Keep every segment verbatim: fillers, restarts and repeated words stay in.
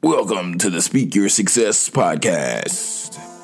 Welcome to the Speak Your Success podcast.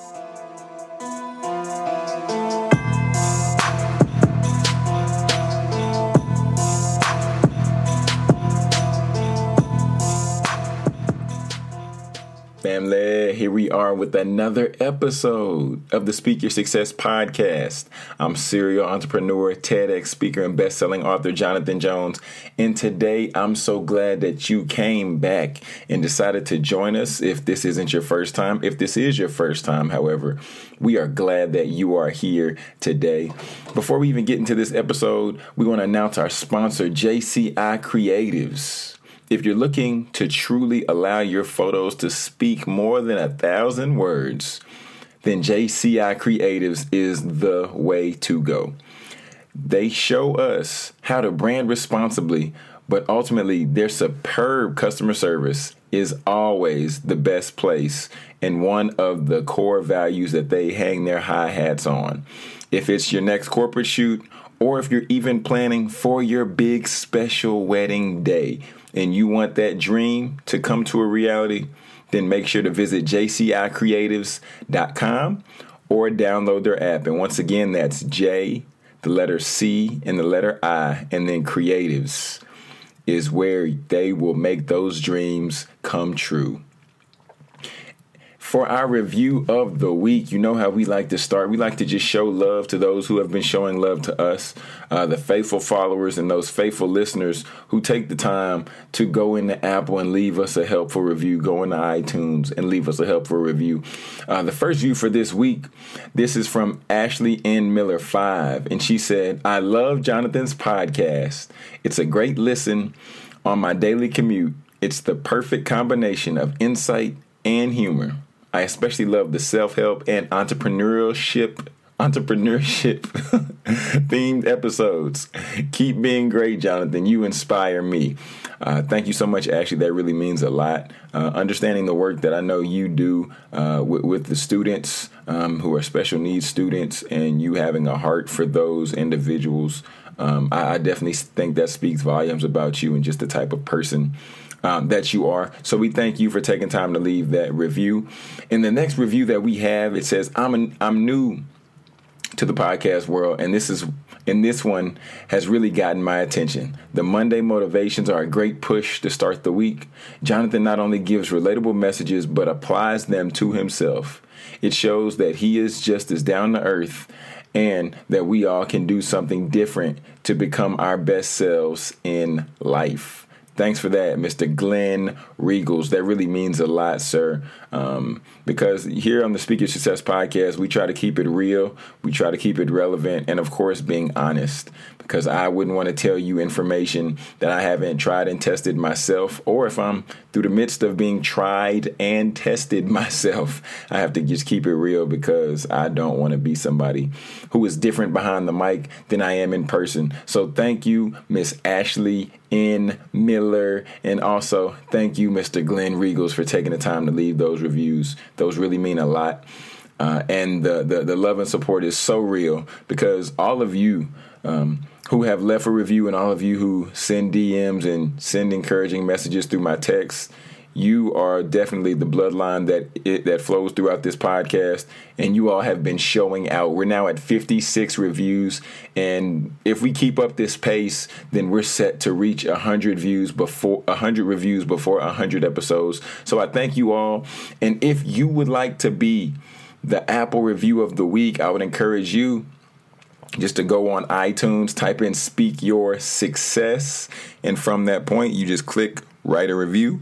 Family, here we are with another episode of the Speak Your Success podcast. I'm serial entrepreneur, TEDx speaker, and best-selling author Jonathan Jones. And today, I'm so glad that you came back and decided to join us. If this isn't your first time, if this is your first time, however, we are glad that you are here today. Before we even get into this episode, we want to announce our sponsor, J C I Creatives. If you're looking to truly allow your photos to speak more than a thousand words, then J C I Creatives is the way to go. They show us how to brand responsibly, but ultimately their superb customer service is always the best place and one of the core values that they hang their high hats on. If it's your next corporate shoot, or if you're even planning for your big special wedding day, and you want that dream to come to a reality, then make sure to visit j c i creatives dot com or download their app. And once again, that's J, the letter C, and the letter I, and then Creatives is where they will make those dreams come true. For our review of the week, you know how we like to start. We like to just show love to those who have been showing love to us, uh, the faithful followers and those faithful listeners who take the time to go into Apple and leave us a helpful review, go into iTunes and leave us a helpful review. Uh, the first view for this week, this is from Ashley N. Miller five, and she said, "I love Jonathan's podcast. It's a great listen on my daily commute. It's the perfect combination of insight and humor. I especially love the self-help and entrepreneurship entrepreneurship themed episodes. Keep being great, Jonathan. You inspire me." Uh, thank you so much, Ashley. That really means a lot. Uh, understanding the work that I know you do uh, with, with the students um, who are special needs students, and you having a heart for those individuals. Um, I, I definitely think that speaks volumes about you and just the type of person Um, that you are. So we thank you for taking time to leave that review. In the next review that we have, it says, I'm an, I'm new to the podcast world, and this is and this one has really gotten my attention. The Monday motivations are a great push to start the week. Jonathan not only gives relatable messages, but applies them to himself. It shows that he is just as down to earth and that we all can do something different to become our best selves in life. Thanks for that, Mister Glenn Regals. That really means a lot, sir, um, because here on the Speak Your Success podcast, we try to keep it real. We try to keep it relevant. And, of course, being honest, because I wouldn't want to tell you information that I haven't tried and tested myself, or if I'm through the midst of being tried and tested myself, I have to just keep it real because I don't want to be somebody who is different behind the mic than I am in person. So thank you, Miss Ashley N. Miller, and also thank you, Mister Glenn Regals, for taking the time to leave those reviews. Those really mean a lot. Uh, and the, the, the love and support is so real because all of you um, who have left a review and all of you who send D Ms and send encouraging messages through my text, you are definitely the bloodline that it, that flows throughout this podcast, and you all have been showing out. We're now at fifty-six reviews, and if we keep up this pace, then we're set to reach one hundred views before one hundred reviews before one hundred episodes. So I thank you all, and if you would like to be the Apple review of the week, I would encourage you just to go on iTunes, type in Speak Your Success, and from that point, you just click write a review.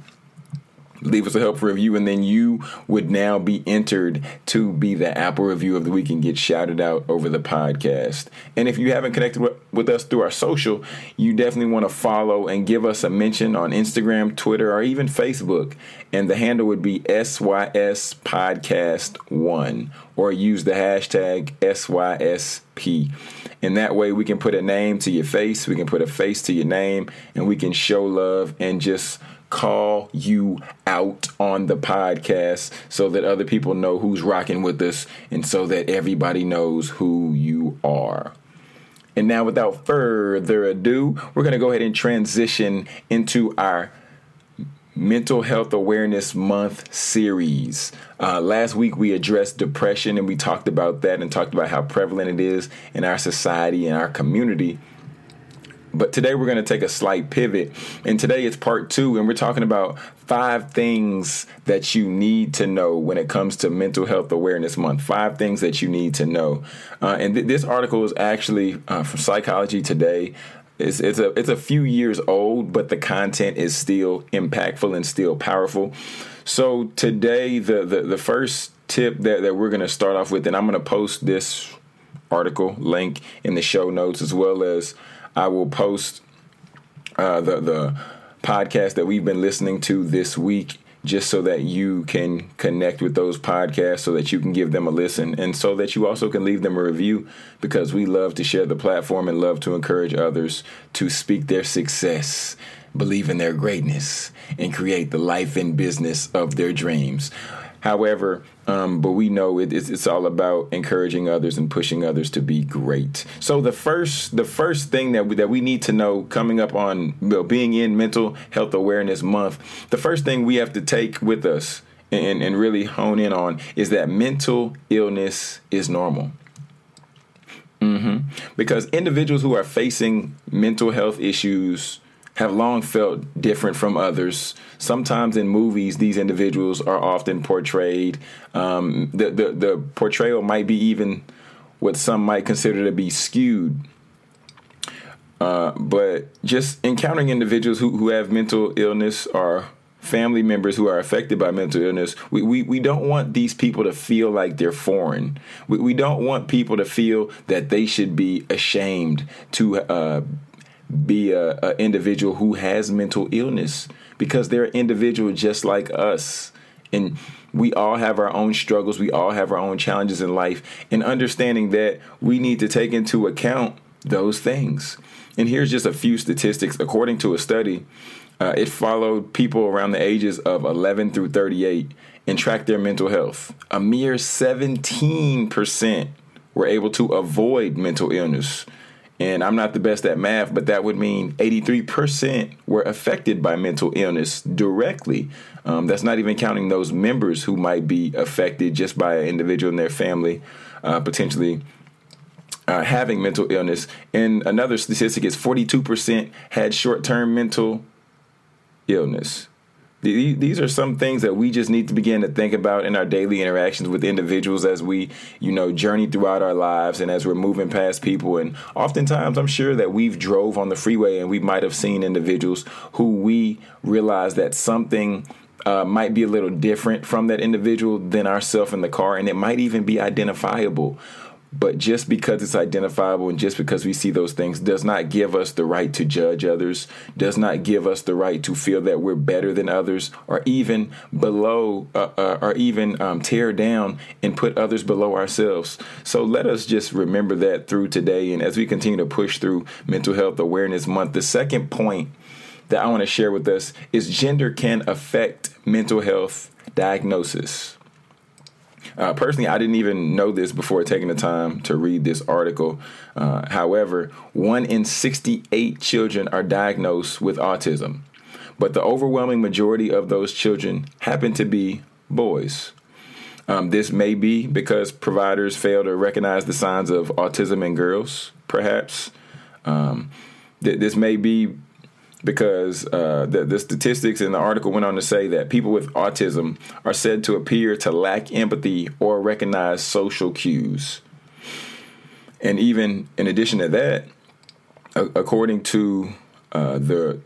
Leave us a helpful review, and then you would now be entered to be the Apple review of the week and get shouted out over the podcast. And if you haven't connected with us through our social, you definitely want to follow and give us a mention on Instagram, Twitter, or even Facebook. And the handle would be S Y S Podcast one, or use the hashtag S Y S P. And that way we can put a name to your face, we can put a face to your name, and we can show love and just call you out on the podcast so that other people know who's rocking with us and so that everybody knows who you are. And now, without further ado, we're going to go ahead and transition into our Mental Health Awareness Month series. Uh, last week we addressed depression, and we talked about that and talked about how prevalent it is in our society and our community. But today we're going to take a slight pivot, and today it's part two, and we're talking about five things that you need to know when it comes to Mental Health Awareness Month. Five things that you need to know. Uh, and th- this article is actually uh, from Psychology Today. It's, it's a it's a few years old, but the content is still impactful and still powerful. So today, the the, the first tip that, that we're going to start off with, and I'm going to post this article link in the show notes, as well as I will post uh, the the podcast that we've been listening to this week, just so that you can connect with those podcasts, so that you can give them a listen, and so that you also can leave them a review, because we love to share the platform and love to encourage others to speak their success, believe in their greatness, and create the life and business of their dreams. However, um, but we know it, it's, it's all about encouraging others and pushing others to be great. So the first the first thing that we, that we need to know coming up on, well, being in Mental Health Awareness Month, the first thing we have to take with us and, and really hone in on is that mental illness is normal. Mm-hmm. Because individuals who are facing mental health issues have long felt different from others. Sometimes in movies, these individuals are often portrayed. Um, the, the, the portrayal might be even what some might consider to be skewed. Uh, but just encountering individuals who, who have mental illness or family members who are affected by mental illness, we, we, we don't want these people to feel like they're foreign. We, we don't want people to feel that they should be ashamed to uh be a, a individual who has mental illness, because they're an individual just like us. And we all have our own struggles. We all have our own challenges in life, and understanding that we need to take into account those things. And here's just a few statistics. According to a study, uh, it followed people around the ages of eleven through thirty-eight and tracked their mental health. A mere seventeen percent were able to avoid mental illness. And I'm not the best at math, but that would mean eighty-three percent were affected by mental illness directly. Um, that's not even counting those members who might be affected just by an individual in their family, uh, potentially uh, having mental illness. And another statistic is forty-two percent had short-term mental illness. These are some things that we just need to begin to think about in our daily interactions with individuals as we, you know, journey throughout our lives and as we're moving past people. And oftentimes I'm sure that we've drove on the freeway and we might have seen individuals who we realize that something uh, might be a little different from that individual than ourselves in the car. And it might even be identifiable. But just because it's identifiable and just because we see those things does not give us the right to judge others, does not give us the right to feel that we're better than others, or even below, uh, uh, or even um, tear down and put others below ourselves. So let us just remember that through today. And as we continue to push through Mental Health Awareness Month, the second point that I want to share with us is gender can affect mental health diagnosis. Uh, personally, I didn't even know this before taking the time to read this article. Uh, however, one in sixty-eight children are diagnosed with autism, but the overwhelming majority of those children happen to be boys. Um, this may be because providers fail to recognize the signs of autism in girls, perhaps. Um, th- this may be because uh, the, the statistics in the article went on to say that people with autism are said to appear to lack empathy or recognize social cues. And even in addition to that, uh, according to uh, the,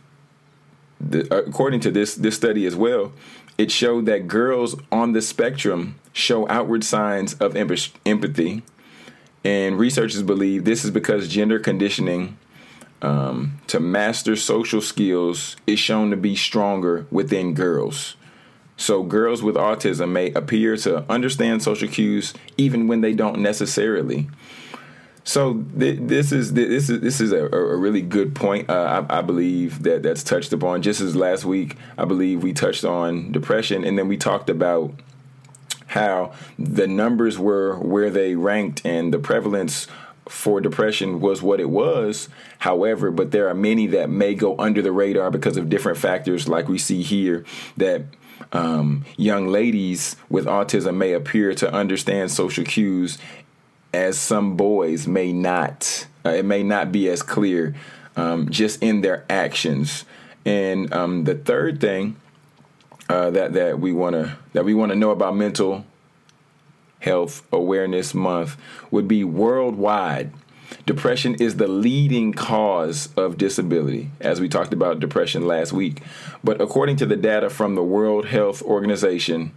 the uh, according to this this study as well, it showed that girls on the spectrum show outward signs of em- empathy, and researchers believe this is because gender conditioning Um, to master social skills is shown to be stronger within girls. So girls with autism may appear to understand social cues even when they don't necessarily. So th- this is this is this is a, a really good point. Uh, I, I believe that that's touched upon. Just as last week, I believe we touched on depression, and then we talked about how the numbers were where they ranked and the prevalence for depression was what it was. However, but there are many that may go under the radar because of different factors, like we see here, that um, young ladies with autism may appear to understand social cues as some boys may not. Uh, it may not be as clear um, just in their actions. And um, the third thing uh, that that we want to that we want to know about Mental Health Awareness Month would be worldwide. Depression is the leading cause of disability, as we talked about depression last week. But according to the data from the World Health Organization,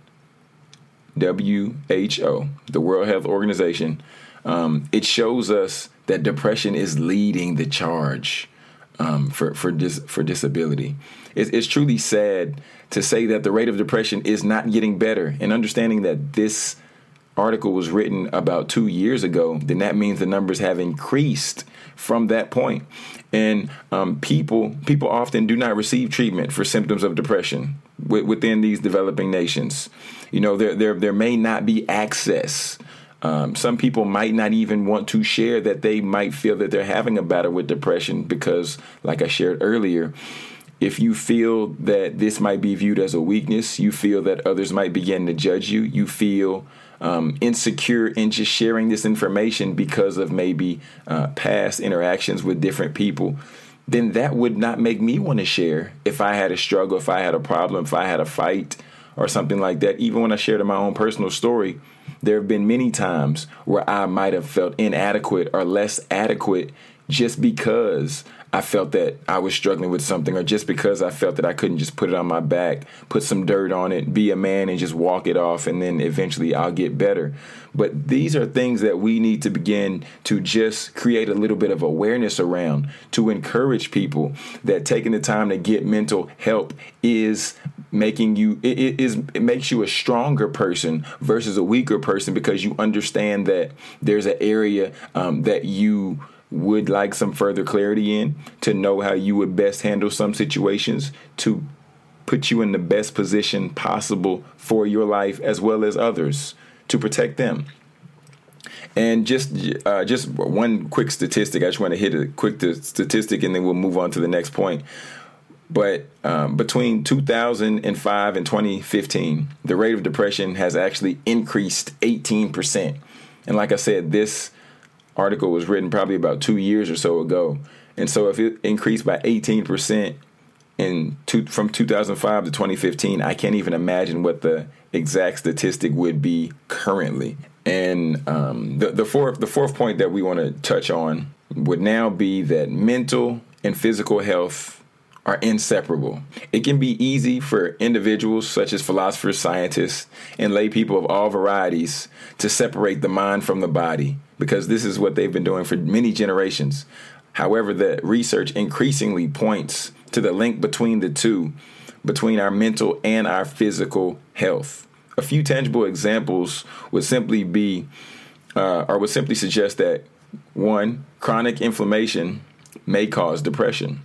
W H O, the World Health Organization, um, it shows us that depression is leading the charge um, for for dis- for disability. It's, it's truly sad to say that the rate of depression is not getting better, and understanding that this article was written about two years ago, then that means the numbers have increased from that point. And um, people people often do not receive treatment for symptoms of depression w- within these developing nations. You know, there there there may not be access. Um, some people might not even want to share that they might feel that they're having a battle with depression because, like I shared earlier, if you feel that this might be viewed as a weakness, you feel that others might begin to judge you, you feel um, insecure in just sharing this information because of maybe uh, past interactions with different people, then that would not make me want to share if I had a struggle, if I had a problem, if I had a fight or something like that. Even when I shared my own personal story, there have been many times where I might have felt inadequate or less adequate just because I felt that I was struggling with something, or just because I felt that I couldn't just put it on my back, put some dirt on it, be a man and just walk it off, and then eventually I'll get better. But these are things that we need to begin to just create a little bit of awareness around, to encourage people that taking the time to get mental help is making you, it, it is it makes you a stronger person versus a weaker person, because you understand that there's an area um, that you would like some further clarity in, to know how you would best handle some situations, to put you in the best position possible for your life as well as others, to protect them. And just uh, just one quick statistic. I just want to hit a quick t- statistic and then we'll move on to the next point. But um, between two thousand five and twenty fifteen, the rate of depression has actually increased eighteen percent. And like I said, this article was written probably about two years or so ago. And so if it increased by eighteen percent in two, from two thousand five to twenty fifteen, I can't even imagine what the exact statistic would be currently. And um, the, the fourth the fourth point that we want to touch on would now be that mental and physical health are inseparable. It can be easy for individuals such as philosophers, scientists, and lay people of all varieties to separate the mind from the body, because this is what they've been doing for many generations. However, the research increasingly points to the link between the two, between our mental and our physical health. A few tangible examples would simply be, uh, or would simply suggest that, one, chronic inflammation may cause depression.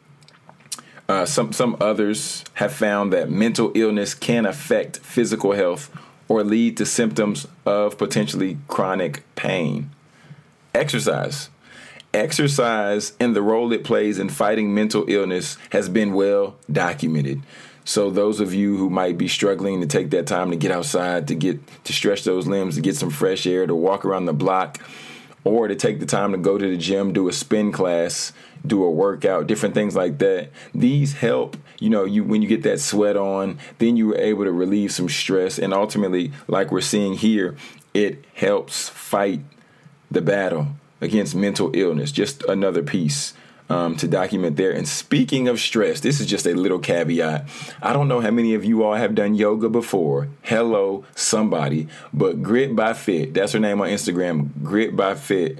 Uh, some some others have found that mental illness can affect physical health or lead to symptoms of potentially chronic pain. Exercise. Exercise and the role it plays in fighting mental illness has been well documented. So those of you who might be struggling to take that time to get outside, to get to stretch those limbs, to get some fresh air, to walk around the block, or to take the time to go to the gym, do a spin class, do a workout, different things like that. These help, you know, you when you get that sweat on, then you were able to relieve some stress. And ultimately, like we're seeing here, it helps fight the battle against mental illness. Just another piece um, to document there. And speaking of stress, this is just a little caveat. I don't know how many of you all have done yoga before. Hello, somebody. But Grit by Fit, that's her name on Instagram, Grit by Fit.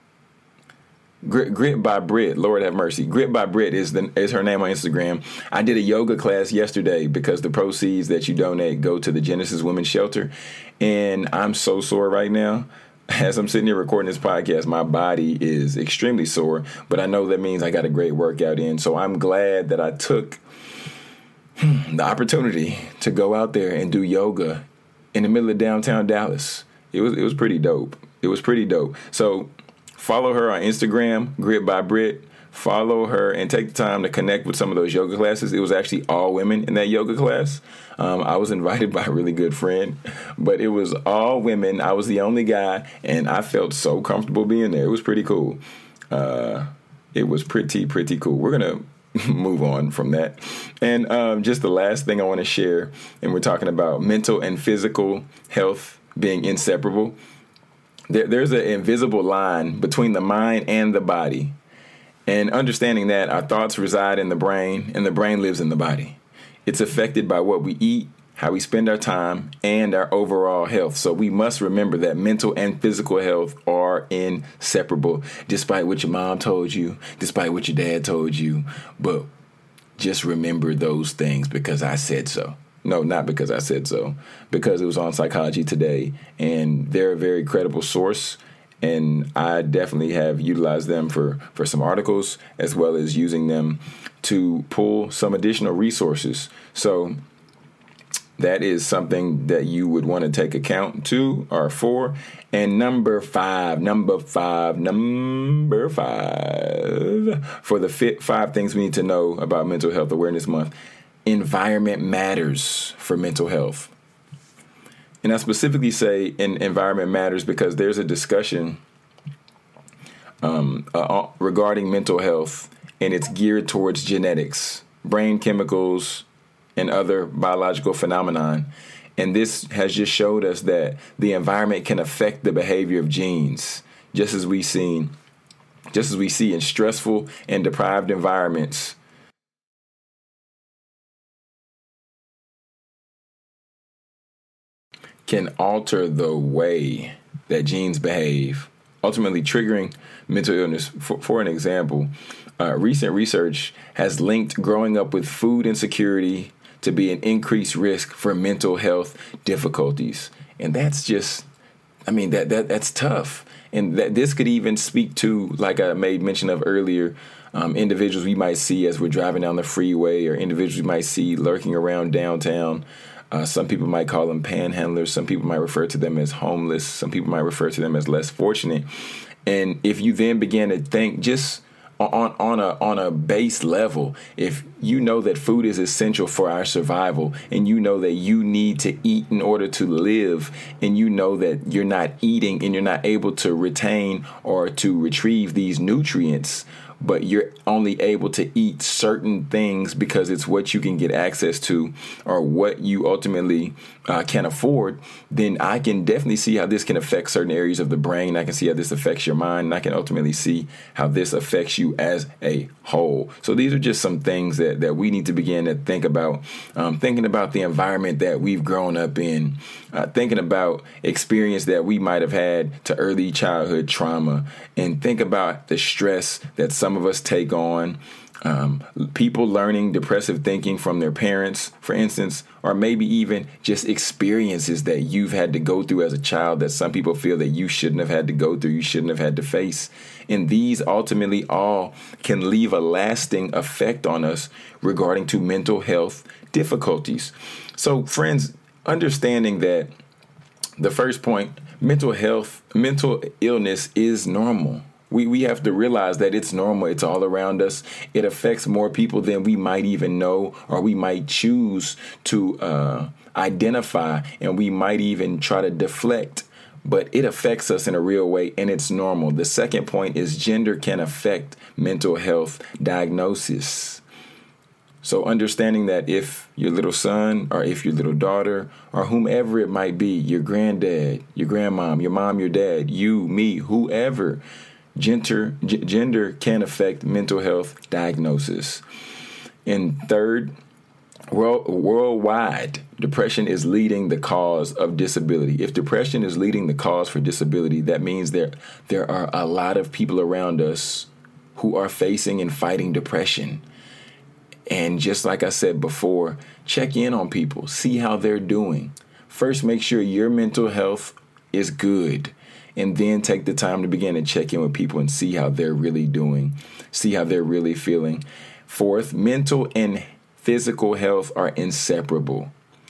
Grit, Grit by Brit, Lord have mercy. Grit by Brit is the is her name on Instagram. I did a yoga class yesterday because the proceeds that you donate go to the Genesis Women's Shelter. And I'm so sore right now. As I'm sitting here recording this podcast, my body is extremely sore, but I know that means I got a great workout in. So I'm glad that I took the opportunity to go out there and do yoga in the middle of downtown Dallas. It was it was pretty dope. It was pretty dope. So Follow her on Instagram, Grit by Brit. Follow her and take the time to connect with some of those yoga classes. It was actually all women in that yoga class. Um, I was invited by a really good friend, but it was all women. I was the only guy, and I felt so comfortable being there. It was pretty cool. Uh, it was pretty, pretty cool. We're going to move on from that. And um, just the last thing I want to share, and we're talking about mental and physical health being inseparable. There, there's an invisible line between the mind and the body. And understanding that our thoughts reside in the brain and the brain lives in the body. It's affected by what we eat, how we spend our time, and our overall health. So we must remember that mental and physical health are inseparable, despite what your mom told you, despite what your dad told you. But just remember those things because I said so. No, not because I said so, because it was on Psychology Today, and they're a very credible source. And I definitely have utilized them for, for some articles, as well as using them to pull some additional resources. So that is something that you would want to take account to or for. And number five, number five, number five, for the fit five things we need to know about Mental Health Awareness Month. Environment matters for mental health. And I specifically say in environment matters because there's a discussion um, uh, regarding mental health, and it's geared towards genetics, brain chemicals, and other biological phenomenon. And this has just showed us that the environment can affect the behavior of genes, just as we seen, just as we see in stressful and deprived environments. Can alter the way that genes behave, ultimately triggering mental illness. For, for an example, uh, recent research has linked growing up with food insecurity to be an increased risk for mental health difficulties. And that's just, I mean, that that that's tough. And that this could even speak to, like I made mention of earlier, um, individuals we might see as we're driving down the freeway, or individuals we might see lurking around downtown. Uh, some people might call them panhandlers. Some people might refer to them as homeless. Some people might refer to them as less fortunate. And if you then begin to think just on on a on a base level, if you know that food is essential for our survival, and you know that you need to eat in order to live, and you know that you're not eating and you're not able to retain or to retrieve these nutrients, but you're only able to eat certain things because it's what you can get access to or what you ultimately uh, can afford, then I can definitely see how this can affect certain areas of the brain. I can see how this affects your mind. And I can ultimately see how this affects you as a whole. So these are just some things that, that we need to begin to think about, um, thinking about the environment that we've grown up in, uh, thinking about experience that we might have had to early childhood trauma, and think about the stress that some of us take on. Um, people learning depressive thinking from their parents, for instance, or maybe even just experiences that you've had to go through as a child that some people feel that you shouldn't have had to go through, you shouldn't have had to face. And these ultimately all can leave a lasting effect on us regarding to mental health difficulties. So, friends, understanding that the first point, mental health, mental illness is normal. We we have to realize that it's normal. It's all around us. It affects more people than we might even know, or we might choose to uh, identify, and we might even try to deflect. But it affects us in a real way, and it's normal. The second point is gender can affect mental health diagnosis. So understanding that if your little son or if your little daughter or whomever it might be, your granddad, your grandmom, your mom, your dad, you, me, whoever, Gender, g- gender can affect mental health diagnosis. And third, world, worldwide, depression is leading the cause of disability. If depression is leading the cause for disability, that means there, there are a lot of people around us who are facing and fighting depression. And just like I said before, check in on people, see how they're doing. First, make sure your mental health is good. And then take the time to begin to check in with people and see how they're really doing, see how they're really feeling. Fourth, mental and physical health are inseparable.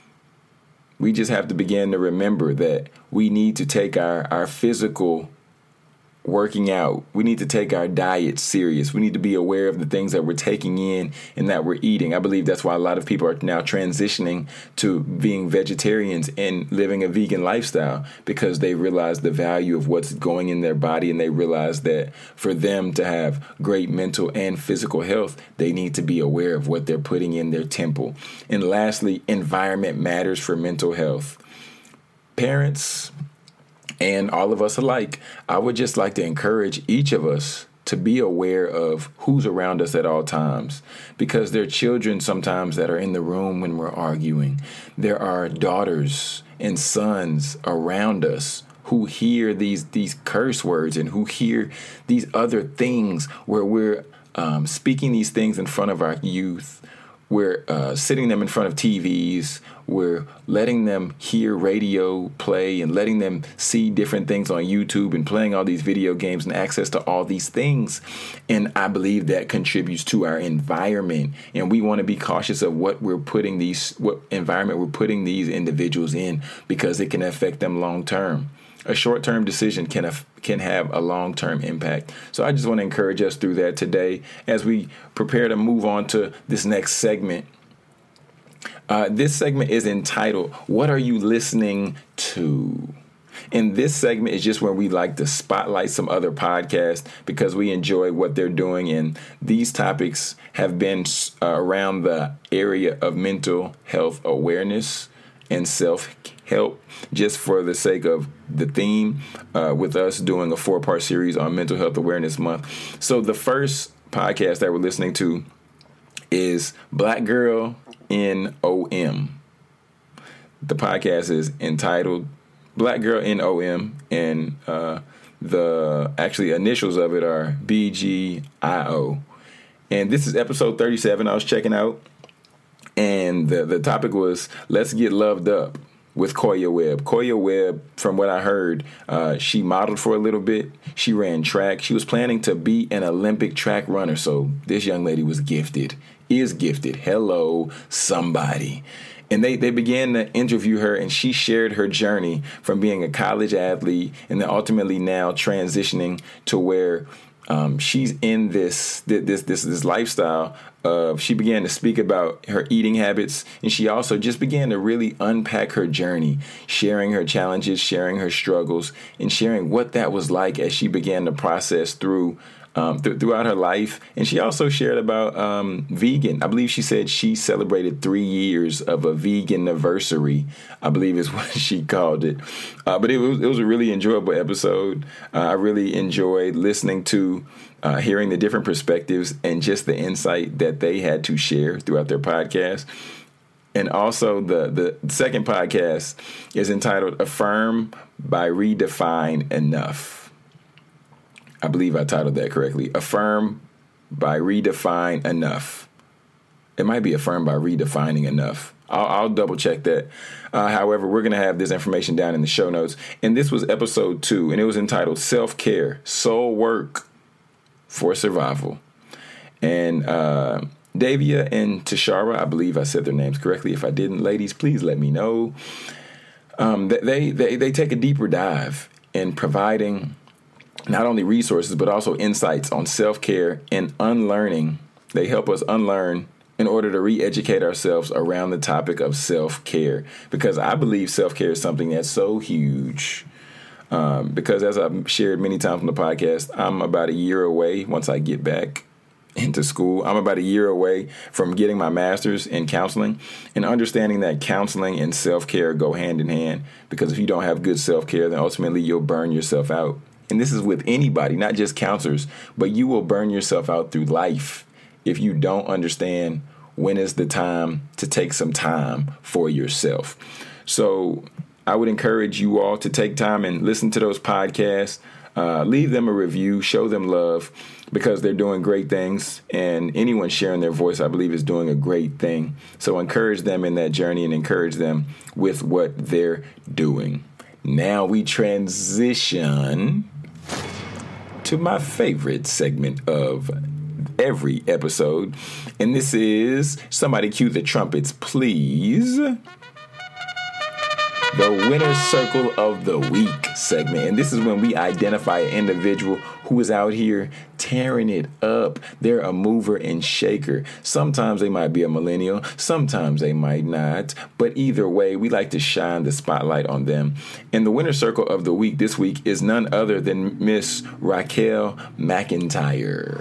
We just have to begin to remember that we need to take our, our physical working out. We need to take our diet serious. We need to be aware of the things that we're taking in and that we're eating. I believe that's why a lot of people are now transitioning to being vegetarians and living a vegan lifestyle, because they realize the value of what's going in their body, and they realize that for them to have great mental and physical health, they need to be aware of what they're putting in their temple. And lastly, environment matters for mental health. Parents and all of us alike, I would just like to encourage each of us to be aware of who's around us at all times, because there are children sometimes that are in the room when we're arguing. There are daughters and sons around us who hear these these curse words and who hear these other things where we're um, speaking these things in front of our youth. We're uh, sitting them in front of T Vs. We're letting them hear radio play and letting them see different things on YouTube and playing all these video games and access to all these things. And I believe that contributes to our environment. And we want to be cautious of what we're putting these, what environment we're putting these individuals in, because it can affect them long term. A short-term decision can af- can have a long-term impact. So I just want to encourage us through that today as we prepare to move on to this next segment. Uh, this segment is entitled, What Are You Listening To? And this segment is just where we like to spotlight some other podcasts because we enjoy what they're doing. And these topics have been uh, around the area of mental health awareness and self-help, just for the sake of the theme, uh, with us doing a four-part series on Mental Health Awareness Month. So the first podcast that we're listening to is Black Girl N O M. The podcast is entitled Black Girl N O M, and uh, the actually initials of it are B G I O. And this is episode thirty-seven I was checking out. And the, the topic was, Let's Get Loved Up with Koya Webb. Koya Webb, from what I heard, uh, she modeled for a little bit. She ran track. She was planning to be an Olympic track runner. So this young lady was gifted, is gifted. Hello, somebody. And they, they began to interview her, and she shared her journey from being a college athlete and then ultimately now transitioning to where Um, she's in this this this this lifestyle of, she began to speak about her eating habits, and she also just began to really unpack her journey, sharing her challenges, sharing her struggles, and sharing what that was like as she began to process through um, th- throughout her life. And she also shared about um, vegan. I believe she said she celebrated three years of a vegan anniversary, I believe is what she called it. Uh, but it was, it was a really enjoyable episode. Uh, I really enjoyed listening to, uh, hearing the different perspectives and just the insight that they had to share throughout their podcast. And also the, the second podcast is entitled Affirm by Redefine Enough. I believe I titled that correctly. Affirm by Redefine Enough. It might be Affirm by Redefining Enough. I'll, I'll double check that. Uh, however, we're going to have this information down in the show notes. And this was episode two, and it was entitled Self-Care, Soul Work for Survival. And uh, Davia and Tashara, I believe I said their names correctly. If I didn't, ladies, please let me know. Um, they, they, they take a deeper dive in providing not only resources, but also insights on self-care and unlearning. They help us unlearn in order to re-educate ourselves around the topic of self-care, because I believe self-care is something that's so huge. Um, because as I've shared many times on the podcast, I'm about a year away once I get back into school. I'm about a year away from getting my master's in counseling, and understanding that counseling and self-care go hand in hand, because if you don't have good self-care, then ultimately you'll burn yourself out. And this is with anybody, not just counselors, but you will burn yourself out through life if you don't understand when is the time to take some time for yourself. So I would encourage you all to take time and listen to those podcasts, uh, leave them a review, show them love, because they're doing great things. And anyone sharing their voice, I believe, is doing a great thing. So encourage them in that journey and encourage them with what they're doing. Now we transition to my favorite segment of every episode, and this is, somebody cue the trumpets, please. the Winner's Circle of the Week segment. And this is when we identify an individual who is out here tearing it up. They're a mover and shaker. Sometimes they might be a millennial. Sometimes they might not. But either way, we like to shine the spotlight on them. And the Winner's Circle of the Week this week is none other than Miss Raquel McIntyre.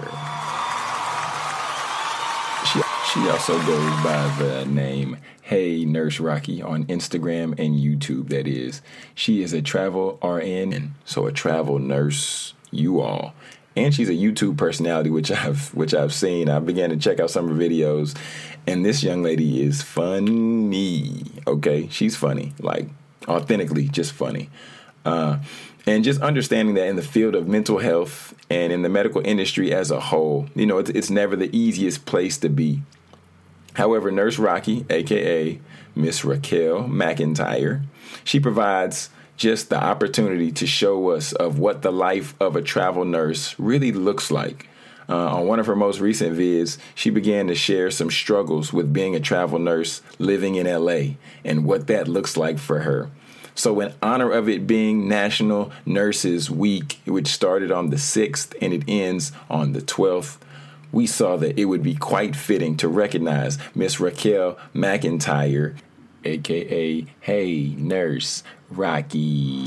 She, she also goes by the name Hey Nurse Rocky on Instagram and YouTube, that is. She is a travel R N, so a travel nurse, you all. And she's a YouTube personality, which I've which I've seen. I began to check out some of her videos, and this young lady is funny. Okay, she's funny, like authentically just funny. Uh, and just understanding that in the field of mental health and in the medical industry as a whole, you know, it's, it's never the easiest place to be. However, Nurse Rocky, a k a. Miss Raquel McIntyre, she provides just the opportunity to show us of what the life of a travel nurse really looks like. Uh, on one of her most recent vids, she began to share some struggles with being a travel nurse living in L A and what that looks like for her. So in honor of it being National Nurses Week, which started on the sixth and it ends on the twelfth, we saw that it would be quite fitting to recognize Miss Raquel McIntyre, a k a. Hey Nurse Rocky.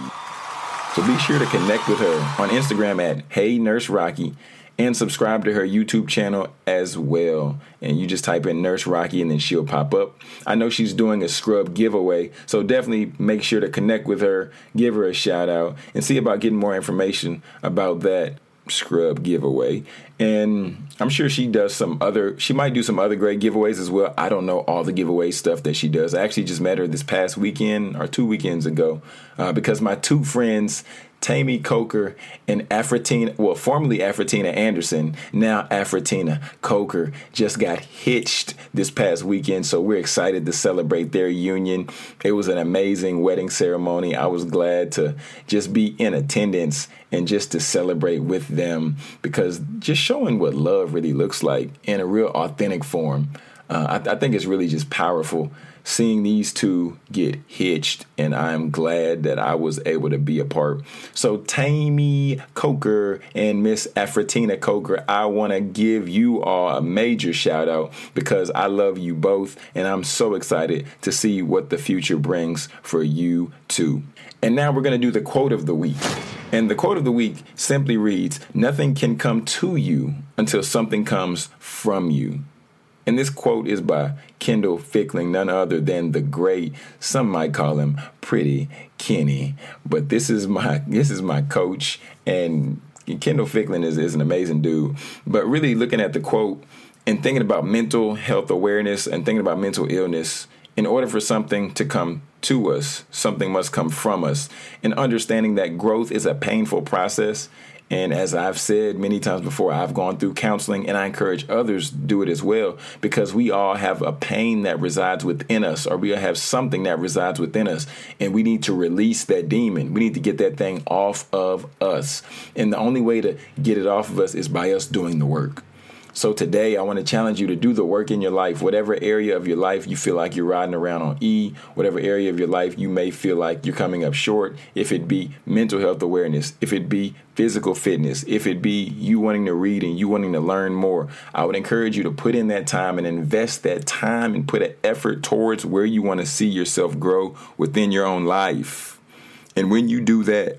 So be sure to connect with her on Instagram at Hey Nurse Rocky and subscribe to her YouTube channel as well. And you just type in Nurse Rocky and then she'll pop up. I know she's doing a scrub giveaway, so definitely make sure to connect with her, give her a shout out, and see about getting more information about that scrub giveaway. And I'm sure she does some other, she might do some other great giveaways as well. I don't know all the giveaway stuff that she does. I actually just met her this past weekend or two weekends ago uh, because my two friends, Tammy Coker and Afratina, well, formerly Afratina Anderson, now Afratina Coker, just got hitched this past weekend. So we're excited to celebrate their union. It was an amazing wedding ceremony. I was glad to just be in attendance and just to celebrate with them, because just showing what love really looks like in a real authentic form, uh, I, I think it's really just powerful seeing these two get hitched, and I'm glad that I was able to be a part. So Tammy Coker and Miss Afratina Coker, I want to give you all a major shout out because I love you both, and I'm so excited to see what the future brings for you too. And now we're going to do the quote of the week. And the quote of the week simply reads, "Nothing can come to you until something comes from you." And this quote is by Kendall Fickling, none other than the great, some might call him Pretty Kenny. But this is my this is my coach, and Kendall Fickling is, is an amazing dude. But really looking at the quote and thinking about mental health awareness and thinking about mental illness, in order for something to come to us, something must come from us. And understanding that growth is a painful process. And as I've said many times before, I've gone through counseling, and I encourage others to do it as well, because we all have a pain that resides within us, or we all have something that resides within us, and we need to release that demon. We need to get that thing off of us. And the only way to get it off of us is by us doing the work. So today, I want to challenge you to do the work in your life. Whatever area of your life you feel like you're riding around on E, whatever area of your life you may feel like you're coming up short, if it be mental health awareness, if it be physical fitness, if it be you wanting to read and you wanting to learn more, I would encourage you to put in that time and invest that time and put an effort towards where you want to see yourself grow within your own life. And when you do that,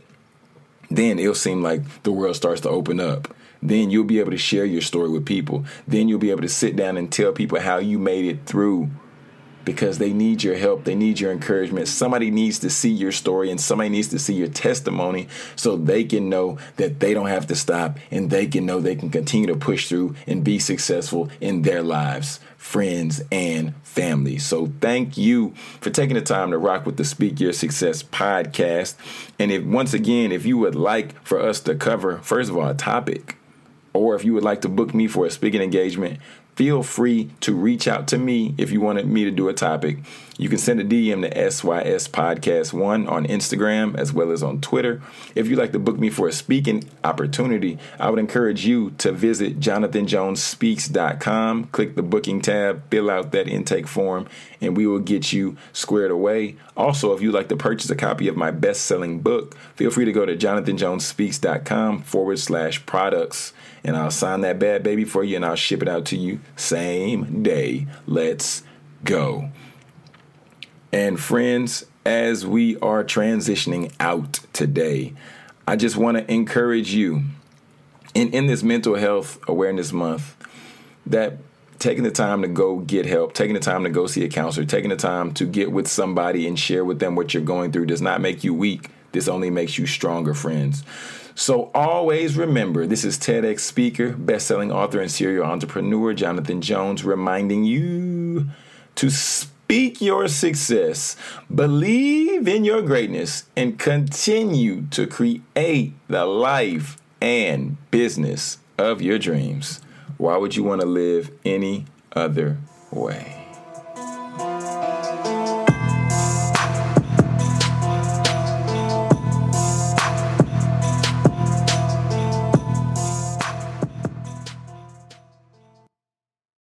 then it'll seem like the world starts to open up. Then you'll be able to share your story with people. Then you'll be able to sit down and tell people how you made it through, because they need your help. They need your encouragement. Somebody needs to see your story, and somebody needs to see your testimony so they can know that they don't have to stop, and they can know they can continue to push through and be successful in their lives, friends, and family. So thank you for taking the time to rock with the Speak Your Success podcast. And if once again, if you would like for us to cover, first of all, a topic, or if you would like to book me for a speaking engagement, feel free to reach out to me if you wanted me to do a topic. You can send a D M to S Y S Podcast one on Instagram as well as on Twitter. If you'd like to book me for a speaking opportunity, I would encourage you to visit jonathan jones speaks dot com, click the booking tab, fill out that intake form, and we will get you squared away. Also, if you'd like to purchase a copy of my best-selling book, feel free to go to jonathan jones speaks dot com forward slash products, and I'll sign that bad baby for you, and I'll ship it out to you same day. Let's go. And friends, as we are transitioning out today, I just want to encourage you in, in this Mental Health Awareness Month that taking the time to go get help, taking the time to go see a counselor, taking the time to get with somebody and share with them what you're going through does not make you weak. This only makes you stronger, friends. So always remember, this is TEDx speaker, best-selling author, and serial entrepreneur Jonathan Jones reminding you to speak your success, believe in your greatness, and continue to create the life and business of your dreams. Why would you want to live any other way?